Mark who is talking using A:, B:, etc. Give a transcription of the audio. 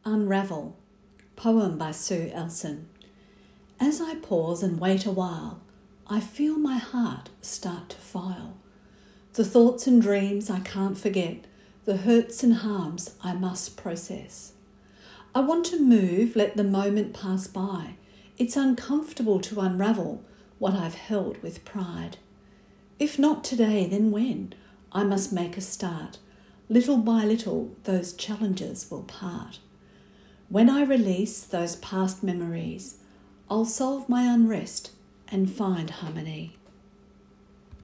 A: Unravel, poem by Sue Elson. As I pause and wait a while, I feel my heart start to file. The thoughts and dreams I can't forget, the hurts and harms I must process. I want to move, let the moment pass by. It's uncomfortable to unravel what I've held with pride. If not today, then when? I must make a start. Little by little, those challenges will part. When I release those past memories, I'll solve my unrest and find harmony.